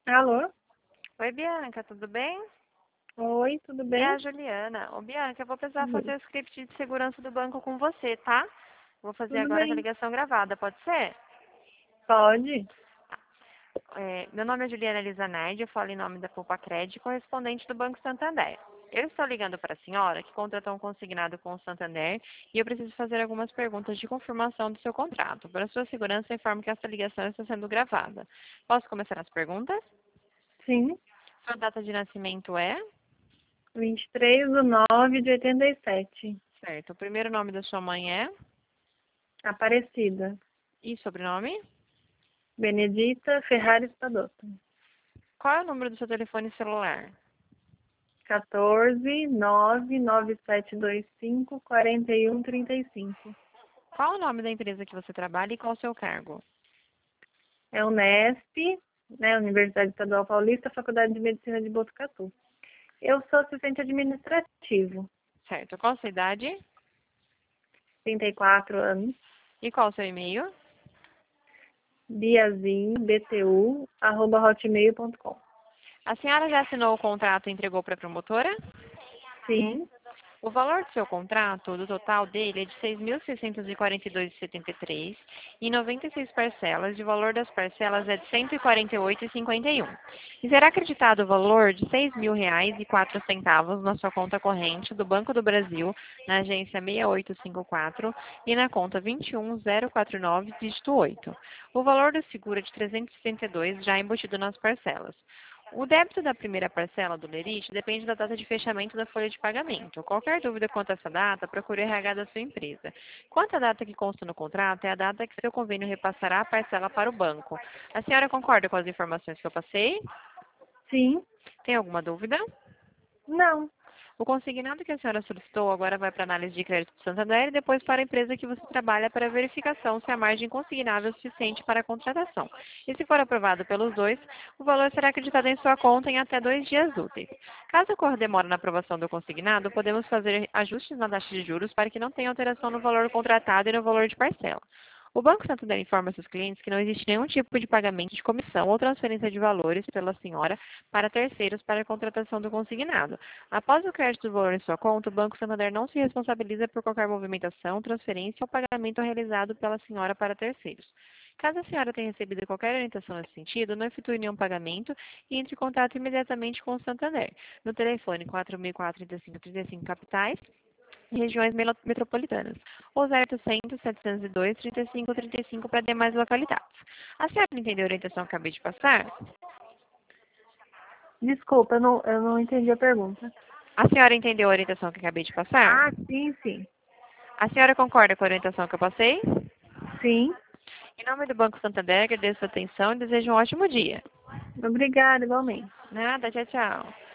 Alô? Oi, Bianca, tudo bem? Oi, tudo É bem? a Juliana. Ô, Bianca, eu vou precisar Oi. fazer o script de segurança do banco com você, tá? Vou fazer Tudo agora com a bem. ligação gravada, pode ser? Pode? Meu nome é Juliana Elizanaide, eu falo em nome da Poupa Crédito, correspondente do Banco Santander. Eu estou ligando para a senhora que contratou um consignado com o Santander e eu preciso fazer algumas perguntas de confirmação do seu contrato. Para sua segurança, eu informo que essa ligação está sendo gravada. Posso começar as perguntas? Sim. Sua data de nascimento é? 23/9/87. Certo. O primeiro nome da sua mãe é? Aparecida. E sobrenome? Benedita Ferrares Padotto. Qual é o número do seu telefone celular? 14/99725 4135. Qual o nome da empresa que você trabalha e qual o seu cargo? É Unesp, né? Universidade Estadual Paulista, Faculdade de Medicina de Botucatu. Eu sou assistente administrativo. Certo. Qual a sua idade? 34 anos. E qual o seu e-mail? biazinbtu@hotmail.com. A senhora já assinou o contrato e entregou para a promotora? Sim. O valor do seu contrato, do total dele, é de 6.642,73 e 96 parcelas, e o valor das parcelas é de 148,51. E será acreditado o valor de R$ 6.000,04 na sua conta corrente do Banco do Brasil, na agência 6854 e na conta 21049, dígito 8. O valor do seguro é de 362, já embutido nas parcelas. O débito da primeira parcela do lerite depende da data de fechamento da folha de pagamento. Qualquer dúvida quanto a essa data, procure o RH da sua empresa. Quanto à data que consta no contrato, é a data que seu convênio repassará a parcela para o banco. A senhora concorda com as informações que eu passei? Sim. Tem alguma dúvida? Não. O consignado que a senhora solicitou agora vai para análise de crédito do Santander e depois para a empresa que você trabalha para verificação se a margem consignável é suficiente para a contratação. E se for aprovado pelos dois, o valor será acreditado em sua conta em até 2 dias úteis. Caso ocorra demora na aprovação do consignado, podemos fazer ajustes na taxa de juros para que não tenha alteração no valor contratado e no valor de parcela. O Banco Santander informa seus clientes que não existe nenhum tipo de pagamento de comissão ou transferência de valores pela senhora para terceiros para a contratação do consignado. Após o crédito do valor em sua conta, o Banco Santander não se responsabiliza por qualquer movimentação, transferência ou pagamento realizado pela senhora para terceiros. Caso a senhora tenha recebido qualquer orientação nesse sentido, não efetue nenhum pagamento e entre em contato imediatamente com o Santander, no telefone 4004-3535 capitais e regiões metropolitanas, ou 0800 702 3535 para demais localidades. A senhora entendeu a orientação que acabei de passar? Desculpa, eu não entendi a pergunta. A senhora entendeu a orientação que acabei de passar? Ah, sim, sim. A senhora concorda com a orientação que eu passei? Sim. Em nome do Banco Santander, agradeço a atenção e desejo um ótimo dia. Obrigada, igualmente. Nada, tchau, tchau.